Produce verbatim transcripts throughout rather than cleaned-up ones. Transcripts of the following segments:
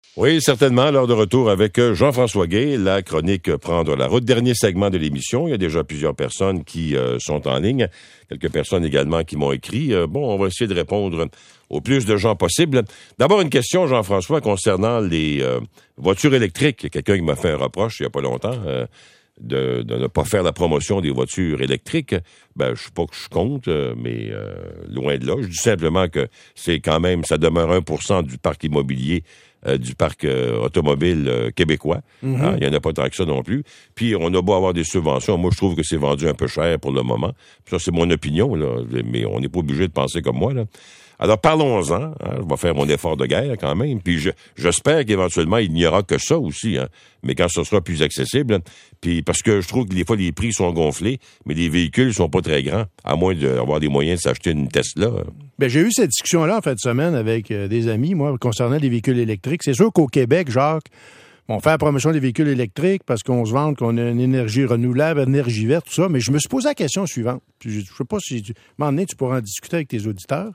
Oui, certainement, lors de retour avec Jean-François Guay, la chronique Prendre la route. Dernier segment de l'émission. Il y a déjà plusieurs personnes qui euh, sont en ligne. Quelques personnes également qui m'ont écrit. Euh, bon, on va essayer de répondre au plus de gens possible. D'abord, une question, Jean-François, concernant les euh, voitures électriques. Il y a quelqu'un qui m'a fait un reproche il n'y a pas longtemps euh, de, de ne pas faire la promotion des voitures électriques. Ben, je sais pas que je compte, euh, mais euh, loin de là. Je dis simplement que c'est quand même, ça demeure un pour cent du parc immobilier Euh, du parc euh, automobile euh, québécois. Mm-hmm. Hein, il n'y en a pas tant que ça non plus. Puis, on a beau avoir des subventions. Moi, je trouve que c'est vendu un peu cher pour le moment. Ça, c'est mon opinion, là. Mais on n'est pas obligé de penser comme moi, là. Alors, parlons-en. Hein, je vais faire mon effort de guerre, quand même. Puis, je, j'espère qu'éventuellement, il n'y aura que ça aussi. Hein, mais quand ce sera plus accessible. Puis, parce que je trouve que des fois, les prix sont gonflés, mais les véhicules sont pas très grands, à moins d'avoir des moyens de s'acheter une Tesla. Bien, j'ai eu cette discussion-là en fin de semaine avec euh, des amis, moi, concernant les véhicules électriques. C'est sûr qu'au Québec, Jacques, on fait la promotion des véhicules électriques parce qu'on se vante qu'on a une énergie renouvelable, une énergie verte, tout ça. Mais je me suis posé la question suivante. Puis je ne sais pas si, tu, à un moment donné, tu pourras en discuter avec tes auditeurs.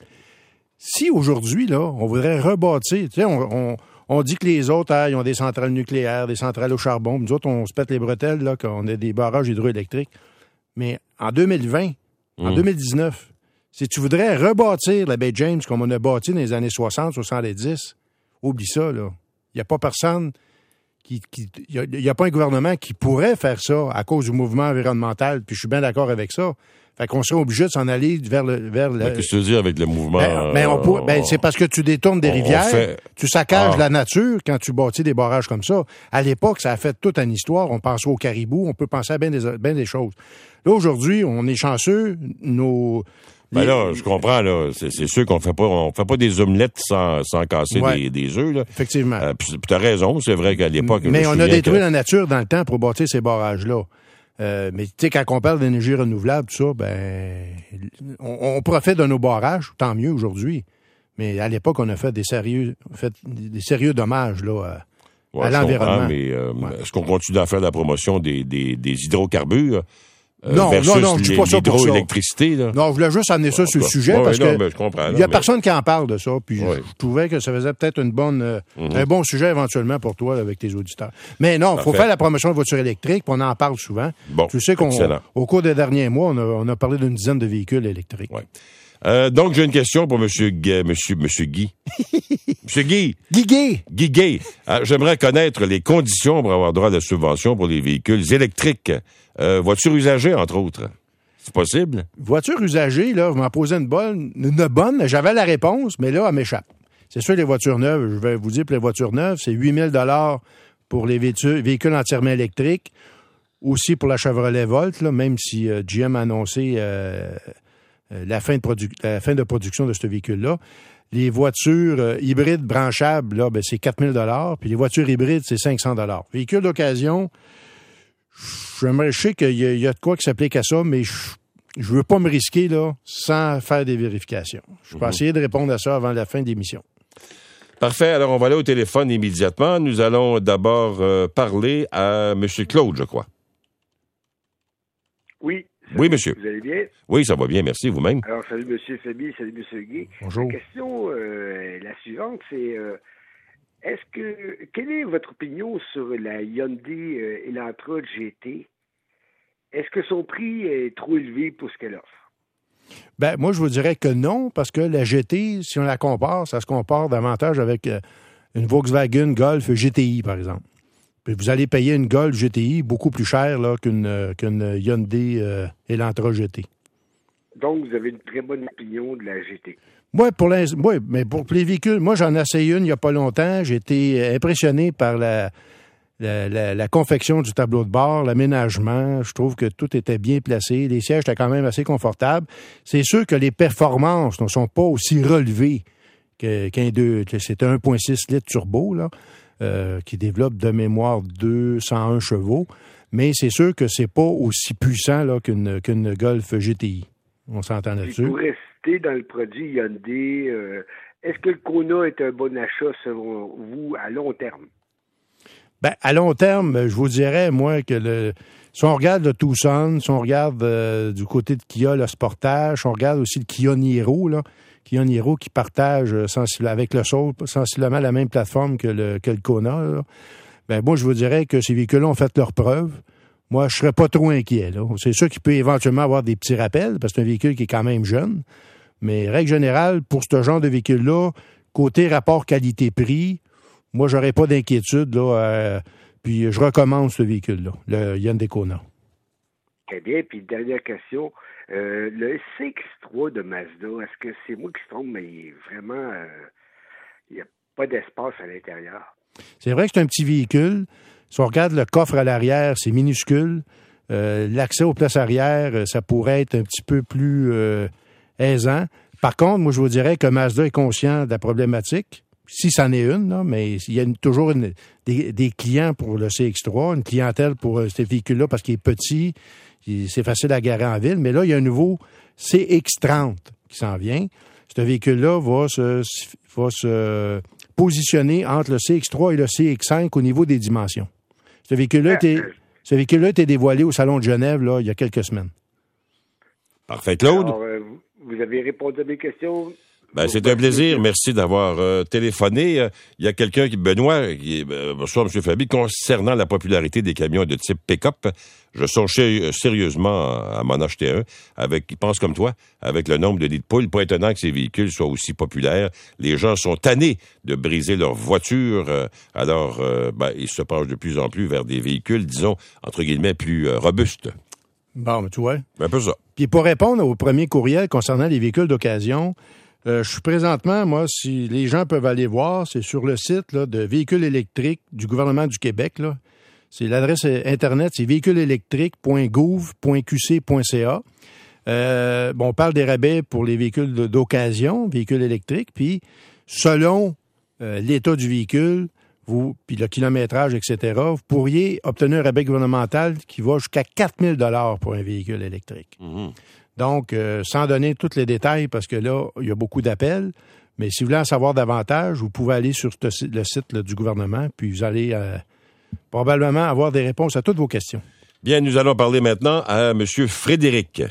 Si aujourd'hui, là, on voudrait rebâtir, tu sais, on, on, on dit que les autres, hein, ils ont des centrales nucléaires, des centrales au charbon. Nous autres, on se pète les bretelles, là, qu'on a des barrages hydroélectriques. Mais en deux mille vingt, mmh. en deux mille dix-neuf, si tu voudrais rebâtir la baie James comme on a bâti dans les années soixante, soixante-dix, oublie ça, là. Il n'y a pas personne qui... Il n'y a, a pas un gouvernement qui pourrait faire ça à cause du mouvement environnemental, puis je suis bien d'accord avec ça. Fait qu'on serait obligé de s'en aller vers le... Vers le... Mais qu'est-ce que tu veux dire avec le mouvement? Ben, ben, on pour... ben c'est parce que tu détournes des on, rivières, on fait... tu saccages ah. la nature quand tu bâtis des barrages comme ça. À l'époque, ça a fait toute une histoire. On pense aux caribous, on peut penser à bien des, bien des choses. Là, aujourd'hui, on est chanceux. Nos... Ben là, je comprends, là. C'est, c'est sûr qu'on fait pas, on fait pas des omelettes sans, sans casser ouais. des, des œufs, là. Effectivement. Euh, puis t'as raison, c'est vrai qu'à l'époque... Mais on a détruit que... la nature dans le temps pour bâtir ces barrages-là. Euh, mais tu sais, quand on parle d'énergie renouvelable, tout ça, ben, on, on profite de nos barrages, tant mieux aujourd'hui. Mais à l'époque, on a fait des sérieux, fait des sérieux dommages, là, à, ouais, à l'environnement. Comprends, mais euh, ouais. Est-ce qu'on continue à faire la promotion des, des, des hydrocarbures? Euh, non, non, non, je dis pas ça pour ça. L'hydroélectricité, là. Non, je voulais juste amener ça sur le sujet ouais, parce non, que ben, je comprends, il y a mais... personne qui en parle de ça, puis ouais. je, je trouvais que ça faisait peut-être une bonne, euh, mm-hmm. un bon sujet éventuellement pour toi là, avec tes auditeurs. Mais non, il faut faire la promotion de voitures électriques, puis on en parle souvent. Bon, tu sais qu'on, excellent. Au cours des derniers mois, on a, on a parlé d'une dizaine de véhicules électriques. Ouais. Euh, donc, j'ai une question pour Monsieur Guy. Monsieur, Monsieur Guy. Monsieur Guy. Guy Gay. Guy Gay. Euh, j'aimerais connaître les conditions pour avoir droit à la subvention pour les véhicules électriques. Euh, voitures usagées, entre autres. C'est possible? Voiture usagée, là, vous m'en posez une bonne, une bonne. J'avais la réponse, mais là, elle m'échappe. C'est sûr, les voitures neuves, je vais vous dire, pour les voitures neuves, c'est huit mille dollars pour les véhicules entièrement électriques. Aussi pour la Chevrolet Volt, là, même si euh, G M a annoncé euh, euh, la, fin de produ- la fin de production de ce véhicule-là. Les voitures euh, hybrides branchables, là, ben, c'est quatre mille dollars. Puis les voitures hybrides, c'est cinq cents dollars. Véhicule d'occasion... J'aimerais, je sais qu'il y a, il y a de quoi qui s'applique à ça, mais je, je veux pas me risquer, là, sans faire des vérifications. Je vais mmh. essayer de répondre à ça avant la fin de l'émission. Parfait. Alors, on va aller au téléphone immédiatement. Nous allons d'abord euh, parler à M. Claude, je crois. Oui. Oui, monsieur. Vous allez bien? Oui, ça va bien, merci, vous-même. Alors, salut, M. Fabi, salut, M. Guy. Bonjour. La question, euh, la suivante, c'est... Euh, Est-ce que quelle est votre opinion sur la Hyundai euh, Elantra G T? Est-ce que son prix est trop élevé pour ce qu'elle offre? Ben moi je vous dirais que non, parce que la G T, si on la compare, ça se compare davantage avec euh, une Volkswagen Golf G T I, par exemple. Puis vous allez payer une Golf G T I beaucoup plus cher là, qu'une, euh, qu'une Hyundai euh, Elantra G T. Donc vous avez une très bonne opinion de la G T. Oui, pour les, ouais, mais pour les véhicules, moi, j'en ai essayé une il n'y a pas longtemps. J'ai été impressionné par la, la, la, la confection du tableau de bord, l'aménagement. Je trouve que tout était bien placé. Les sièges étaient quand même assez confortables. C'est sûr que les performances ne sont pas aussi relevées que, qu'un deux, que c'est un un virgule six litres turbo, là, euh, qui développe de mémoire deux cent un chevaux. Mais c'est sûr que c'est pas aussi puissant là, qu'une, qu'une Golf G T I. On s'entend là-dessus. Pour rester dans le produit Hyundai, euh, est-ce que le Kona est un bon achat selon vous à long terme? Ben, à long terme, je vous dirais, moi, que le, si on regarde le Tucson, si on regarde euh, du côté de Kia, le Sportage, si on regarde aussi le Kia Niro, là, Kia Niro qui partagent sensiblement, avec le Soul sensiblement la même plateforme que le, que le Kona, là. Ben, moi, je vous dirais que ces véhicules-là ont fait leur preuve. Moi, je serais pas trop inquiet, là. C'est sûr qu'il peut éventuellement avoir des petits rappels, parce que c'est un véhicule qui est quand même jeune. Mais, règle générale, pour ce genre de véhicule-là, côté rapport qualité-prix, moi, j'aurais pas d'inquiétude, là. Euh, puis, je recommande ce véhicule-là, le Hyundai Kona. Très bien. Puis, dernière question. Euh, le C X trois de Mazda, est-ce que c'est moi qui se trompe, mais il est vraiment... Euh, il n'y a pas d'espace à l'intérieur? C'est vrai que c'est un petit véhicule. Si on regarde le coffre à l'arrière, c'est minuscule. Euh, l'accès aux places arrière, ça pourrait être un petit peu plus euh, aisant. Par contre, moi, je vous dirais que Mazda est conscient de la problématique, si c'en est une, là, mais il y a une, toujours une, des, des clients pour le C X trois, une clientèle pour euh, ce véhicule-là parce qu'il est petit, il, c'est facile à garer en ville. Mais là, il y a un nouveau C X trente qui s'en vient. Ce véhicule-là va se... Va se positionné entre le C X trois et le C X cinq au niveau des dimensions. Ce véhicule-là, était, ce véhicule-là était dévoilé au Salon de Genève là, il y a quelques semaines. Parfait, Claude. Alors, euh, vous avez répondu à mes questions. Ben, c'est un plaisir. Merci d'avoir euh, téléphoné. Euh, il y a quelqu'un qui, Benoît, qui est, euh, bonsoir, M. Fabi, concernant la popularité des camions de type pick-up. Je songe sérieusement à m'en acheter un, avec, qui pense comme toi, avec le nombre de nids de poules. Pas étonnant que ces véhicules soient aussi populaires. Les gens sont tannés de briser leur voiture. Euh, alors, euh, ben, ils se penchent de plus en plus vers des véhicules, disons, entre guillemets, plus euh, robustes. Bon, mais tu vois. Un peu ça. Puis pour répondre au premier courriel concernant les véhicules d'occasion, Euh, je suis présentement, moi, si les gens peuvent aller voir, c'est sur le site là, de véhicules électriques du gouvernement du Québec. Là. C'est l'adresse Internet, c'est véhicules électriques point gouv point q c point c a. Euh, bon, on parle des rabais pour les véhicules d'occasion, véhicules électriques, puis selon euh, l'état du véhicule, vous, puis le kilométrage, et cetera, vous pourriez obtenir un rabais gouvernemental qui va jusqu'à quatre mille dollars pour un véhicule électrique. Mmh. Donc, euh, sans donner tous les détails, parce que là, il y a beaucoup d'appels, mais si vous voulez en savoir davantage, vous pouvez aller sur le site là, du gouvernement, puis vous allez euh, probablement avoir des réponses à toutes vos questions. Bien, nous allons parler maintenant à M. Frédéric.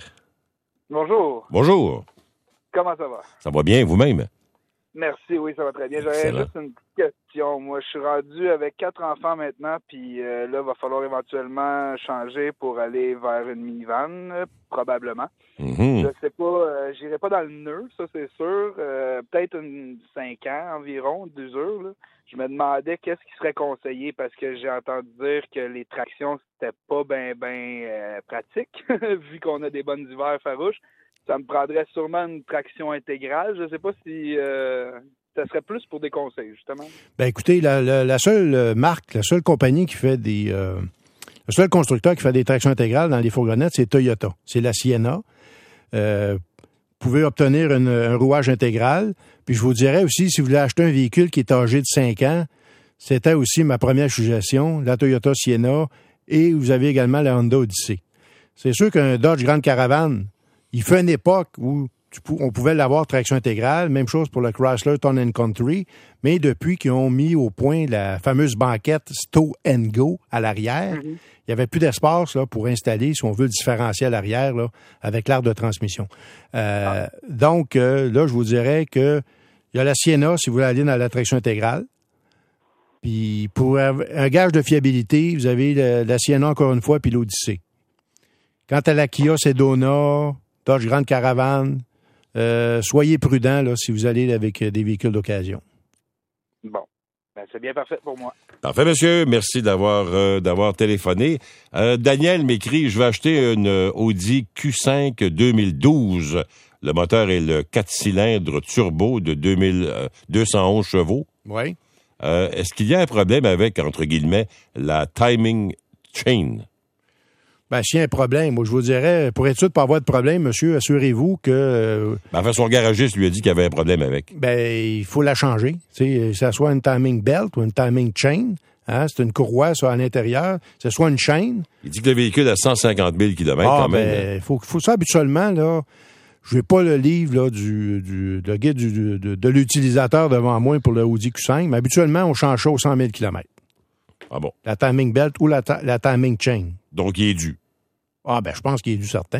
Bonjour. Bonjour. Comment ça va? Ça va bien, vous-même? Merci, oui, ça va très bien. J'avais Excellent. juste une petite question. Moi, je suis rendu avec quatre enfants maintenant, puis euh, là, il va falloir éventuellement changer pour aller vers une minivan, euh, probablement. Mm-hmm. Je sais pas, euh, j'irai pas dans le nœud, ça c'est sûr. Euh, peut-être une cinq ans environ d'usure, là. Je me demandais qu'est-ce qui serait conseillé parce que j'ai entendu dire que les tractions, c'était pas ben ben euh, pratique, vu qu'on a des bonnes hivers farouches. Ça me prendrait sûrement une traction intégrale. Je ne sais pas si euh, ça serait plus pour des conseils, justement. Ben écoutez, la, la, la seule marque, la seule compagnie qui fait des... Euh, le seul constructeur qui fait des tractions intégrales dans les fourgonnettes, c'est Toyota. C'est la Sienna. Euh, vous pouvez obtenir une, un rouage intégral. Puis je vous dirais aussi, si vous voulez acheter un véhicule qui est âgé de cinq ans, c'était aussi ma première suggestion, la Toyota Sienna, et vous avez également la Honda Odyssey. C'est sûr qu'un Dodge Grand Caravan, il fait une époque où tu, on pouvait l'avoir traction intégrale, même chose pour le Chrysler Town and Country, mais depuis qu'ils ont mis au point la fameuse banquette Stow and Go à l'arrière, mm-hmm. il n'y avait plus d'espace là, pour installer, si on veut, le différentiel arrière là, avec l'arbre de transmission. Euh, ah. Donc, euh, là, je vous dirais que il y a la Sienna, si vous voulez aller dans la traction intégrale. Puis, pour un gage de fiabilité, vous avez la, la Sienna encore une fois, puis l'Odyssey. Quant à la Kia Sedona, Dodge Grand Caravan, euh, soyez prudents là, si vous allez avec des véhicules d'occasion. Bon, ben, c'est bien parfait pour moi. Parfait, monsieur. Merci d'avoir euh, d'avoir téléphoné. Euh, Daniel m'écrit, je vais acheter une Audi Q cinq deux mille douze. Le moteur est le quatre cylindres turbo de deux mille deux cent onze chevaux. Oui. Euh, est-ce qu'il y a un problème avec, entre guillemets, la timing chain? Ben, s'il y a un problème, moi, je vous dirais, pour être sûr de ne pas avoir de problème, monsieur, assurez-vous que... Euh, ben, enfin, son garagiste lui a dit qu'il y avait un problème avec. Ben, il faut la changer. Tu sais, que ça soit une timing belt ou une timing chain. Hein, c'est une courroie, ça, à l'intérieur. Que ce soit une chaîne. Il dit que le véhicule a cent cinquante mille kilomètres ah, quand même. Ben, il faut, faut ça habituellement, là. Je n'ai pas le livre là, du, du le guide du, du, de, de l'utilisateur devant moi pour le Audi Q cinq, mais habituellement, on change ça aux cent mille kilomètres. Ah bon? La timing belt ou la, ta, la timing chain. Donc, il est dû. Ah, ben, je pense qu'il est dû certain.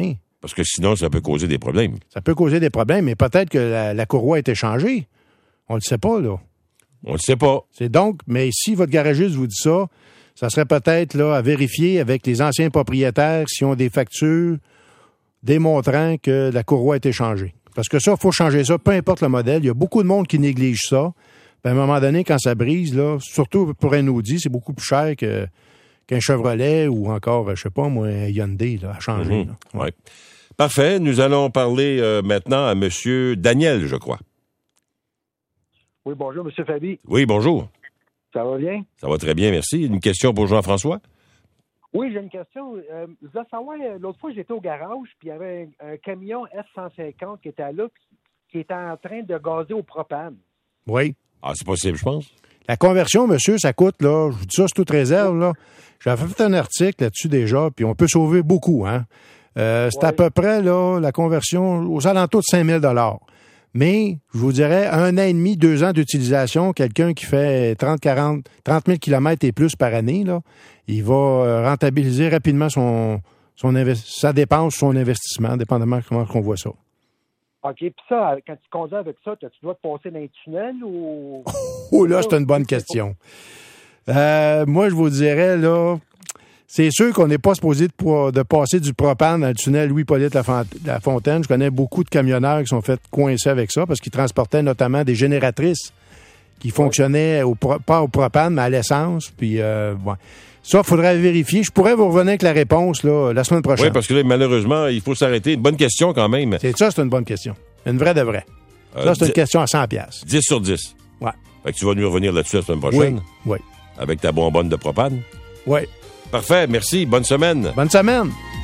Parce que sinon, ça peut causer des problèmes. Ça peut causer des problèmes, mais peut-être que la, la courroie a été changée. On le sait pas, là. On le sait pas. C'est donc, mais si votre garagiste vous dit ça, ça serait peut-être là à vérifier avec les anciens propriétaires s'ils ont des factures démontrant que la courroie a été changée. Parce que ça, il faut changer ça, peu importe le modèle. Il y a beaucoup de monde qui néglige ça. Puis à un moment donné, quand ça brise, là, surtout pour un Audi, c'est beaucoup plus cher que, qu'un Chevrolet ou encore, je sais pas moi, un Hyundai là, à changer. Mmh. Oui. Parfait. Nous allons parler euh, maintenant à M. Daniel, je crois. Oui, bonjour, M. Fabi. Oui, bonjour. Ça va bien? Ça va très bien, merci. Une question pour Jean-François? Oui, j'ai une question. Euh, je voulais savoir, l'autre fois, j'étais au garage, puis il y avait un, un camion F cent cinquante qui était là, qui était en train de gazer au propane. Oui. Ah, c'est possible, je pense. La conversion, monsieur, ça coûte, là, je vous dis ça, c'est toute réserve, là. J'avais fait un article là-dessus déjà, puis on peut sauver beaucoup, hein. Euh, c'est ouais. à peu près, là, la conversion aux alentours de cinq mille dollars. Mais, je vous dirais, un an et demi, deux ans d'utilisation, quelqu'un qui fait trente, quarante, trente mille kilomètres et plus par année, là, il va rentabiliser rapidement son, son invest- sa dépense, son investissement, dépendamment de comment on voit ça. OK. Puis ça, quand tu conduis avec ça, tu dois te passer dans un tunnel ou... Oh là, c'est une bonne question. Euh, moi, je vous dirais, là, c'est sûr qu'on n'est pas supposé de, de passer du propane dans le tunnel Louis-Hippolyte Lafontaine. Je connais beaucoup de camionneurs qui sont fait coincer avec ça parce qu'ils transportaient notamment des génératrices qui fonctionnaient au, pas au propane, mais à l'essence. Puis, euh, bon. Ça, il faudrait vérifier. Je pourrais vous revenir avec la réponse là, la semaine prochaine. Oui, parce que là, malheureusement, il faut s'arrêter. Une bonne question quand même. C'est ça, c'est une bonne question. Une vraie de vraie. Euh, ça, c'est dix, une question à cent dollars. dix sur dix. Ouais. Fait que tu vas nous revenir là-dessus la semaine prochaine? Oui. Oui. Avec ta bonbonne de propane? Oui. Parfait, merci. Bonne semaine. Bonne semaine.